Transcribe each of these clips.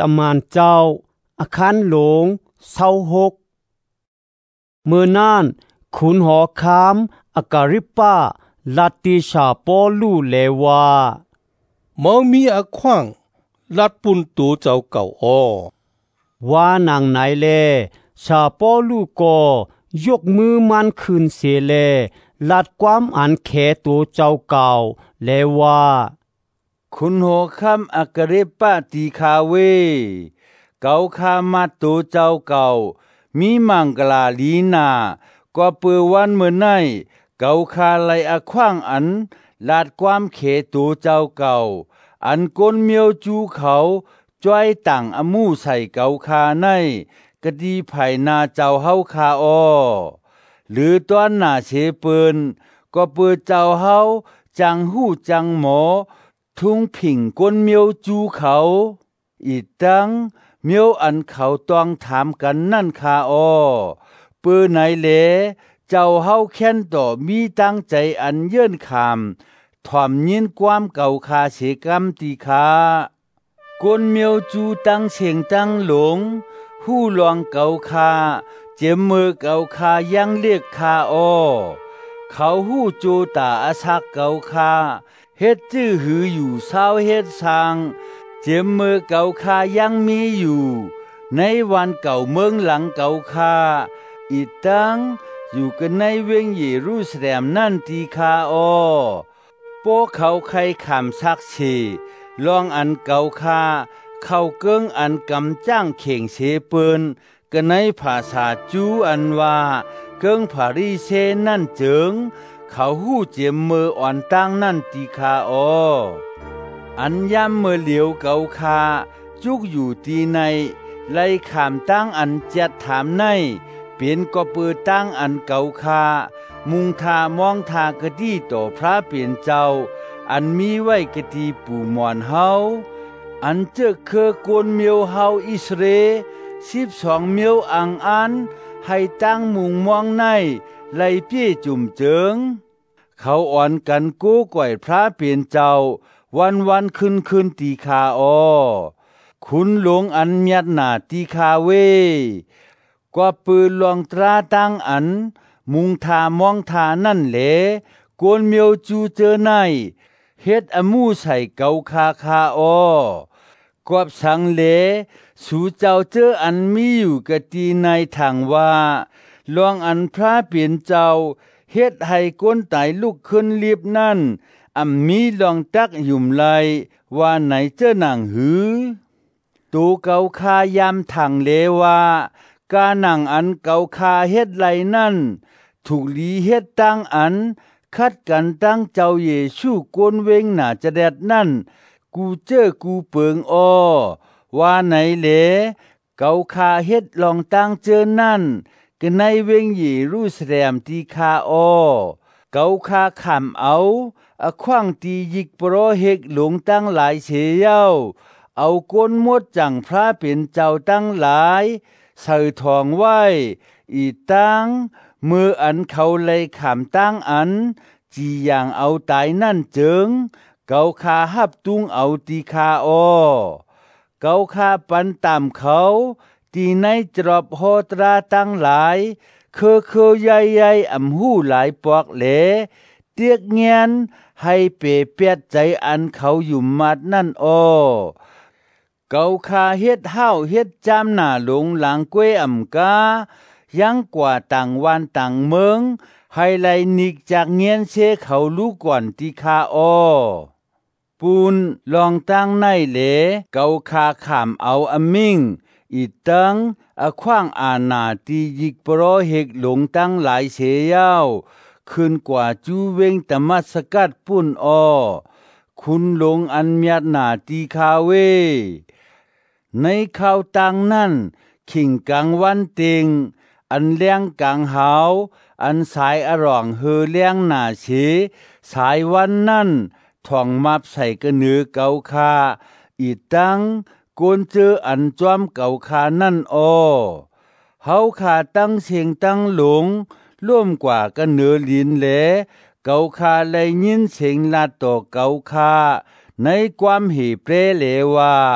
ตมานเจ้าอาคารหลง26เมื่อนั้นคุณหอคามอาการิปาลาติชาปอลูเลวามอมีอขวางลัดปุ่นตูเจ้าเก่าว่านางไหนเลชาปอลูก็ยกมือมันขึ้นเสียเลลัดความอันแขตัวเจ้าเก่าเลว่าคุณหอคำอาการิปาตีคาเวเกาคามาตัวเจ้าเก่ามีมังกลาลีนาก็เปือวันเมื่อไนเกาคาไลอขวางอันลาดความเขตัวเจ้าเก่าอันก้นเมียวจูเขาจ้อยต่างอมูใส่เกาคาในกะดีไผ่นาเจ้าเฮาคาหรือตอนหน้าเชเปินก็เปือเจ้าเฮาจังหู้จังหมอทุ่งผิงก้นเมียวจูเขาอีตังเมียวอันเขาต้องถามกันนั่นคาเปือไหนเลเจ้าเฮาแค้นต่อมีตั้งใจอันเยื่นขามถ่อมยินความเก่าคาเสกรรมตีคากวนเมียวจูตั้งเสียงตั้งหลงหู้ลองเก่าคาเจ็บมือเก่าคายังเรียกคาเขาหู้โจตาอาชักเก่าคาเฮ็ดจื้อหืออยู่เศร้าเฮ็ดสร้างเจ็บมือเก่าคายังมีอยู่ในวันเก่าเมืองหลังเก่าคาอีตังอยู่กันในเวงเยรูซาเล็มนั่นตีคาพวกเขาใครขามซักชีลองอันเก่าคาเข้าเกิ้งอันกำจ้างเข่งเสเปินกันในภาษาจูอันว่าเกิ้งผารีเซนั่นเจิงเขาหู้เจียมมืออ่อนตั้งนั่นตีคาอันย่ำเมื่อเหลียวเก่าคาจุกอยู่ตีในไล่ขามตั้งอันเจ็ดถามในเปลี่ยนก็เปิดตั้งอันเก่าคามุงทามองทากะดีต่อพระเปลี่ยนเจ้าอันมีไว้กะดีปู่มอนเฮาอันเจอเคอกวนเมียวเฮาอิสเร12เมียวอังอันให้ตั้งมุงมองในไล่เปี้ยจุ่มเจิงเขาอ่อนกันกู้ก่อยพระเปลี่ยนเจ้าวันขึ้นตีคาคุณหลวงอันเมียดหนาตีคาเวกว่าปืนลองตราตั้งอันมุงทามองทานั่นแหลกวนเมียวจูเจอในเฮ็ดอมูใส่เกาคากวบสังเลสู่เจ้าเจออันมีอยู่กะตีในทางว่าลองอันพระเปลี่ยนเจ้าเฮ็ดให้ก้นไตลุกขึ้นรีบนั่นมีลองตักยุ่มไลว่าไหนเจ้านางหือตูเกาคายามทางเลว่ากาหนังอันเกาคาเฮ็ดไลนั่นถูกลีเฮ็ดตั้งอันคัดกันตั้งเจ้าเยซูกวนเวงหน้าจะแดดนั่นกูเจอกูเปิงว่าไหนเลเกาคาเฮ็ดลองตั้งเจอนั่นก็ในเวงเยรูซาเล็มตีคาเกาคาขำเอาอขว้างตียิกโปรเฮกหลงตั้งหลายเสียเย้าเอาก้นมดจังพระเป็นเจ้าตั้งหลายใส่ทองไว้อีตั้งมืออันเขาเลยขำตั้งอันจีอย่างเอาตายนั่นเจิงเกาคาหับตุงเอาตีคาเกาคาปันตามเขาตีในจรอบโหตราตั้งหลายเคใหญ่หู้หลายปอกเหลเตียกเงียนให้เปเปียดใจอันเขาอยู่มัดนั่นเกาคาเฮ็ดห้าวเฮ็ดจามหน้าหลงหลังกวยกายังกว่าต่างวันต่างเมืองให้ไลนิกจากเงียนเชเขาลูกก่อนตีคาปูนลองตั้งในเหลเกาคาขามเอามิงอีตังขว้างอาณาตียิกโปรเฮกหลงตั้งหลายเสียยาวขึ้นกว่าจูเวงตมัสกัดปุ่นคุณหลงอันเมียดหนาตีคาเวในข่าวตังนั่นขิงกังวันเต็งอันเลี้ยงกังหาวอันสายอร่องเฮเลี้ยงหนาเฉสายวันนั่นท่องมับใส่กระเนือเกาคาอีตังโกนเจออันจอมเก่าคานั่นเฮาขาตั้งเสียงตั้งหลงร่วมกว่ากันเนือลินแหลเกาคาเลยยินเสียงลาต่อเกาคาในความเหเปรเลว่า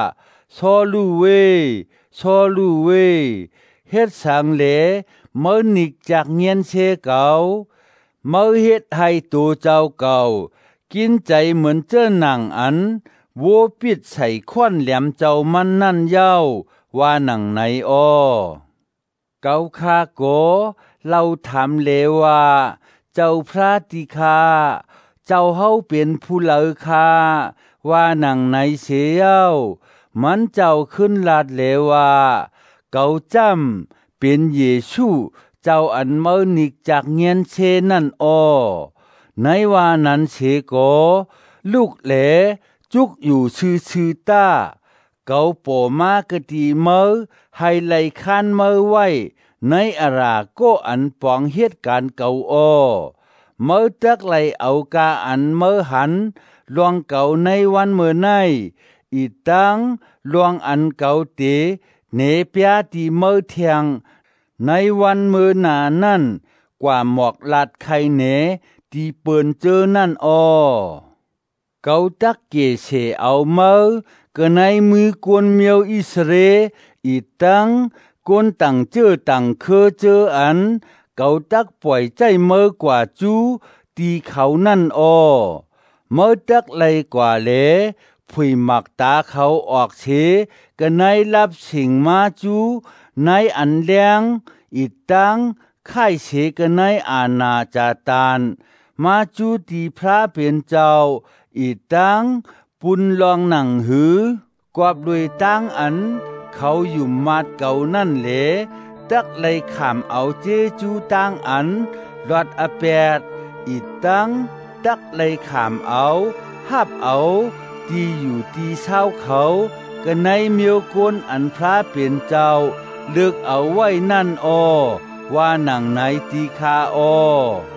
ซอลูเวซอลูเวเฮ็ดสังเหลเมื่อนิกจากเงียนเชเก่าเมื่อเฮ็ดให้ตัวเจ้าเก่ากินใจเหมือนเจ้าหนังอันโวปิดใส่ควันแหลมเจ้ามันนั่นเย้าว่าหนังไหนอ้อเกาคาโกเราถามเลว่าเจ้าพระติคาเจ้าเฮาเป็นผู้เลอคาว่าหนังไหนเสียวมันเจ้าขึ้นลาดเลว่าเกาจำเป็นเยซูเจ้าอันเมื่อนิกจากเงียนเชนั่นอ้อในว่านั้นเชโกลูกเหลจุกอยู่ชื่อต้าเกาโปมากะตีเมื่อให้ไล่คานเมื่อไว้ในอาราโกอันปองเหตุการณ์เก่าอ้อเมื่อจักไล่เอากาอันเมื่อหันลวงเก่าในวันเมื่อในอีตังลวงอันเก่าเตเนเปียตีเมื่อเทียงในวันเมื่อนานั่นกว่าหมอกลาดไข่เนตีเปิ่นเจอนั่นอ้อเกาตักเกเสเอาเมื่อก็ในมือกวนเมียวอิสเรอีตังกวนต่างเจอต่างเคอเจออันเกาตักปล่อยใจเมื่อกว่าจูตีเขานั่นอ้อเมื่อตักไลกว่าเลผุยหมักตาเขาออกเชก็ในรับสิ่งมาจูในอันแรงอีตังค่ายเชก็ในอาณาจาตานมาจูตีพระเป็นเจ้าอีตังปุนลองหนังหือกวบด้วยตั้งอันเขาอยู่มาดเก่านั่นเหลตักเลยขามเอาเจจูตั้งอันรอดอแปดอีตังตักเลยขามเอาหับเอาตีอยู่ตีเศร้าเขาก็ในเมียวกวนอันพระเป็นเจ้าเลือกเอาไว้นั่นอ้อว่าหนังไหนตีคาอ้อ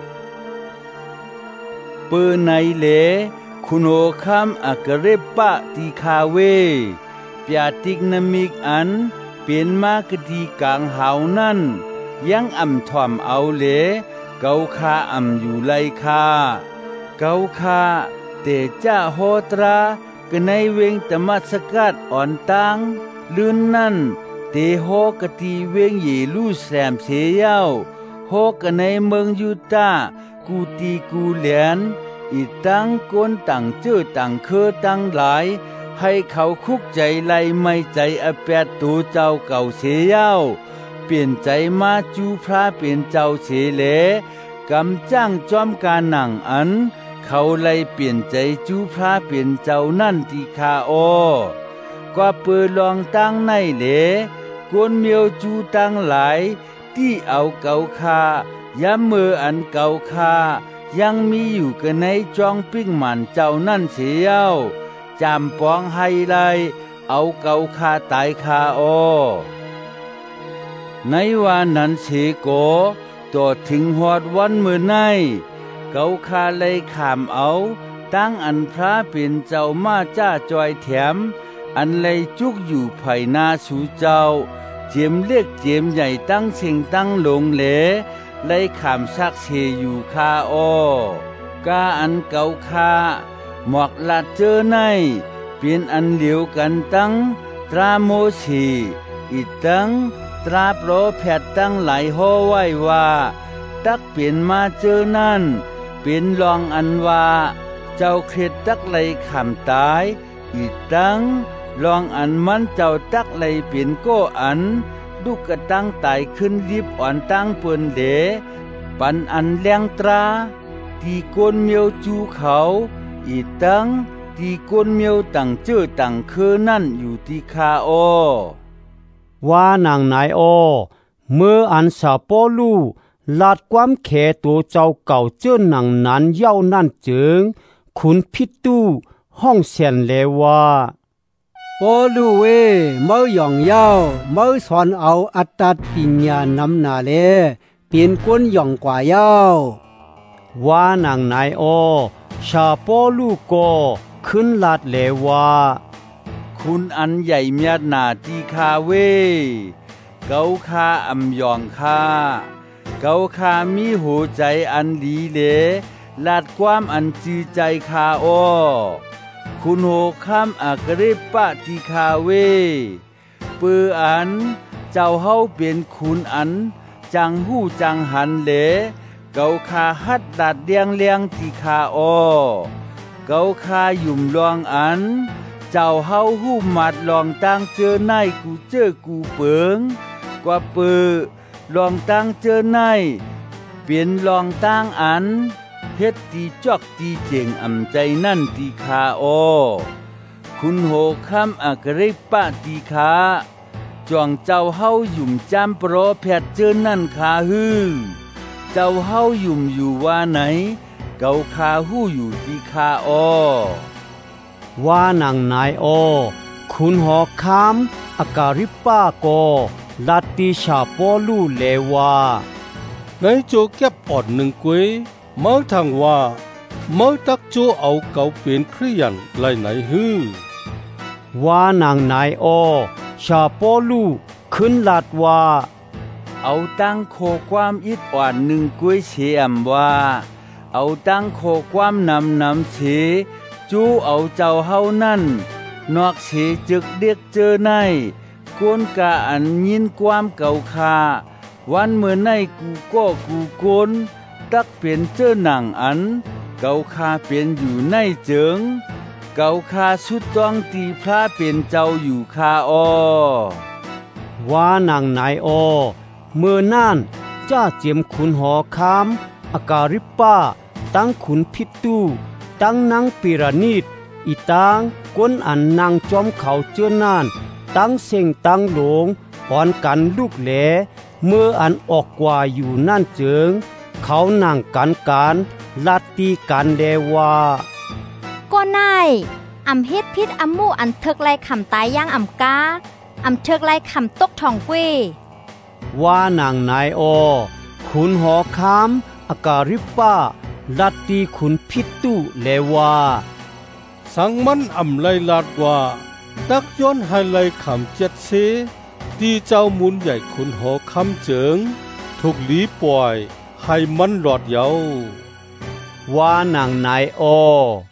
เปื้อในเหลคุณโอคัมอักเรปะตีคาเวเปียติกนามิกอันเป็นมากดีกลางหาวนั่นยังอ่ำถ่อมเอาเหลเกาคาอ่ำอยู่ไลคาเกาคาเตจ้าโฮตราก็ในเวงตมัสกัดอ่อนตังลื่นนั่นเตโฮกตีเวงเยลูแซมเสียเย้าโฮกในเมืองยูตากูตีกูเหลียนอีตังกวนต่างเจอต่างเคอต่างหลายให้เขาคุกใจไล่ไม่ใจอแปดตัวเจ้าเก่าเสียเย้าเปลี่ยนใจมาจูพระเป็นเจ้าเสเลกำจ้างจอมการหนังอันเขาไล่เปลี่ยนใจจูพระเป็นเจ้านั่นที่คาโอกว่าเปิดลองตั้งในเหลกวนเมียวจูตั้งหลายที่เอาเก่าคาย้ำมืออันเก่าคายังมีอยู่กันในจองปิ้งหมันเจ้านั่นเสียวจำปองให้ไลเอาเก่าคาตายคาโอในวันนั้นเสโกต่อถึงหอดวันเมื่อในเก่าคาเลยขามเอาตั้งอันพระเป็นเจ้ามาจ้าจอยแถมอันเลยจุกอยู่ไผ่นาสู่เจ้าเจียมเล็กเจียมใหญ่ตั้งเชิงตั้งหลงเหลเลยขามซักเชอยู่คาอ้อกาอันเก่าคาหมอกลาดเจอในเป็นอันเหลียวกันตั้งตราโมชีอีตั้งตราโปรแผดตั้งหลายห้อไว้ว่าตักเปลี่ยนมาเจอนั่นเป็นรองอันว่าเจ้าเคล็ดตักเลยขามตายอีตั้งลองอันมันเจ้าตักเลยเปลี่ยนโก้อันลูกกระตั้งตายขึ้นรีบอ่อนตั้งเปิ้นเดปันอันแรงตราตีโกนเมียวจูเขาอีตังตีโกนเมียวตั้งเจอตั้งคือนั่นอยู่ที่คาโอว่านางนายโอเมื่ออันสาปอลูลาดความแขตัวเจ้าเก่าเจ้าหนังนั้นเย้านั่นจึงคุณพิตูห้องเสียนเลว่าปอลูเวเมื่อหย่องเย้าเมื่อสอนเอาอัตตาปิญญานำนาเลเปลี่ยนก้นหย่องกว่าเย้าว่านางนายโอชาปอลูก็ขึ้นลาดเลว่าคุณอันใหญ่เมียดนาตีคาเวเกาคาอำยองคาเกาคามีหัวใจอันดีเลลาดความอันจือใจคาโอคุณโหคัมอากริปะติคาเวปืออันเจ้าเฮาเป็นคุณอันจังหู้จังหันเหลเกาคาฮัดดัดเลียงเลียงติคาออเกาคาหยุ่มลองอันเจ้าเฮาหู้มัดลองตั้งเจอในกูเจอกูเปิงกว่าปือลองตั้งเจอในเปลี่ยนลองตั้งอันเฮ็ดตีจอกตีเจงอำใจนั่นตีคาออคุณโหคัมอากริปะตีคาจวงเจ้าเฮาหยุ่มจำโปรแพทเจอนั่นคาฮือเจ้าเฮาหยุ่มอยู่ว่าไหนเกาคาหู้อยู่ตีคาออว่านางนายโอคุณหอคามอากาลิปะโกลาติชาปอลูเลวาในโจเก็บอ่อนหนึ่งกวยเมื่อทางว่าเมื่อตักโจเอาเก่าเป็นคริยันไหลไหนฮือว่านางนายโอชาปอลูขึ้นลาดว่าเอาตั้งโคความอิดอ่อนหนึ่งกวยเสียมว่าเอาตั้งโคความนำเสจูเอาเจ้าเฮานั่นนอกเสจึกเด็กเจอในกวนกะอันยินความเก่าคาวันเมื่อในกูก็กูโกนตักเป็นเจ้าหนังอันเก่าคาเป็นอยู่ในเจิงเก่าคาสุดต้องตีพระเป็นเจ้าอยู่คาออว่านางนายโอเมื่อนั่นจ้าเจียมขุนหอคามอากาลิปะตั้งขุนพิตูตั้งนางปิรานิดอีตางก้นอันนางจอมเขาเจื้อน่านตั้งเสียงตั้งหลงอ่อนกันลูกแหลเมื่ออันออกกว่าอยู่นั่นเจิงเขานั่งกันลัดตีกันแลว่าก็นายอำเฮ็ดพิษอำมู่อันเทิกไล่คำตายย่างอำกาอำเทิกไล่คำตกทองเกวว่านางนายโอขุนหอคามอากาลิปะลัดตีขุนพิตูแลว่าสังมันอำไลลาดว่าตักย้อนให้ไลคำเจ็ดเสตีเจ้ามุนใหญ่ขุนหอคำเจิงถูกลีปล่อยให้มันหลอดเยาว่านางนายโอ